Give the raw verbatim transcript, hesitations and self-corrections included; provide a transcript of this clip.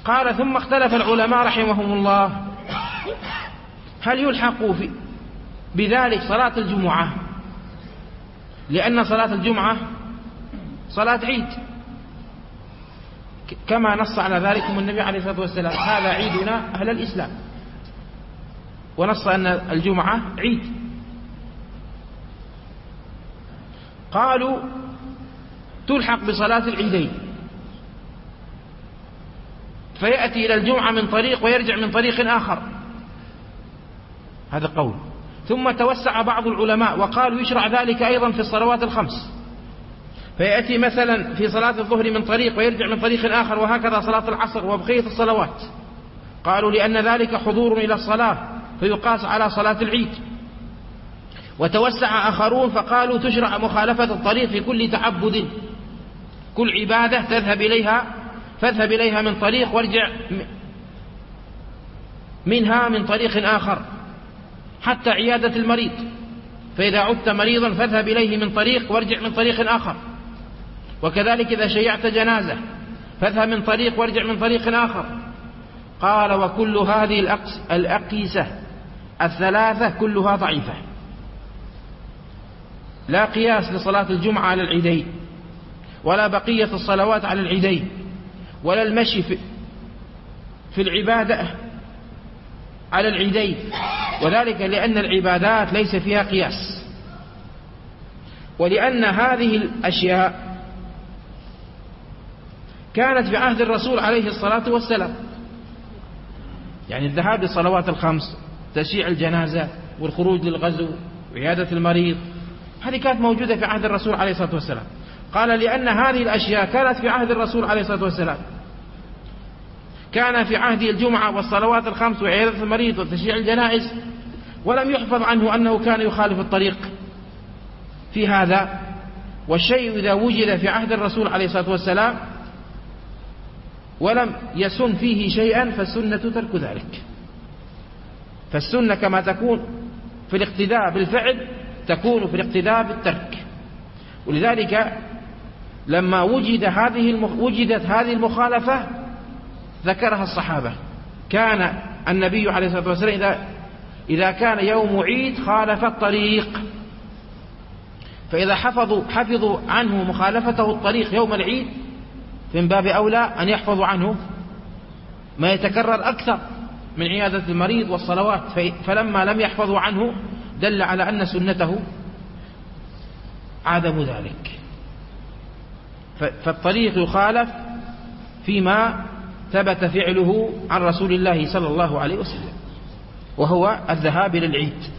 قال: ثم اختلف العلماء رحمهم الله هل يلحق في بذلك صلاة الجمعة، لأن صلاة الجمعة صلاة عيد كما نص على ذلك النبي عليه الصلاة والسلام: هذا عيدنا أهل الإسلام، ونص أن الجمعة عيد. قالوا: تلحق بصلاة العيدين، فيأتي إلى الجمعة من طريق ويرجع من طريق آخر، هذا قول. ثم توسع بعض العلماء وقالوا: يشرع ذلك أيضا في الصلوات الخمس، فيأتي مثلا في صلاة الظهر من طريق ويرجع من طريق آخر، وهكذا صلاة العصر وبقية الصلوات. قالوا: لأن ذلك حضور إلى الصلاة فيقاس على صلاة العيد. وتوسع آخرون فقالوا: تشرع مخالفة الطريق في كل تعبد، كل عبادة تذهب إليها فاذهب إليها من طريق وارجع منها من طريق آخر، حتى عيادة المريض، فإذا عدت مريضا فاذهب إليه من طريق وارجع من طريق آخر. وكذلك إذا شيعت جنازة فاذهب من طريق وارجع من طريق آخر. قال: وكل هذه الأقيسة الثلاثة كلها ضعيفة، لا قياس لصلاة الجمعة على العيدين، ولا بقية الصلوات على العيدين، ولا المشي في العبادة على العيدين، وذلك لأن العبادات ليس فيها قياس، ولأن هذه الأشياء كانت في عهد الرسول عليه الصلاة والسلام، يعني الذهاب للصلوات الخمس، تشييع الجنازة، والخروج للغزو، وعيادة المريض، هذه كانت موجودة في عهد الرسول عليه الصلاة والسلام. قال: لأن هذه الأشياء كانت في عهد الرسول عليه الصلاة والسلام، كان في عهده الجمعة والصلوات الخمس وعيادة المريض وتشييع الجنائز، ولم يحفظ عنه أنه كان يخالف الطريق في هذا. والشيء إذا وجد في عهد الرسول عليه الصلاة والسلام ولم يسن فيه شيئا فالسنة ترك ذلك. فالسنة كما تكون في الاقتداء بالفعل تكون في الاقتداء بالترك. ولذلك لما وجد هذه المخ... وجدت هذه المخالفة ذكرها الصحابة. كان النبي عليه الصلاة والسلام إذا إذا كان يوم عيد خالف الطريق، فإذا حفظوا حفظوا عنه مخالفته الطريق يوم العيد فمن باب أولى أن يحفظوا عنه ما يتكرر أكثر من عيادة المريض والصلوات. فلما لم يحفظوا عنه دل على أن سنته عدم ذلك. فالطريق يخالف فيما ثبت فعله عن رسول الله صلى الله عليه وسلم، وهو الذهاب إلى العيد.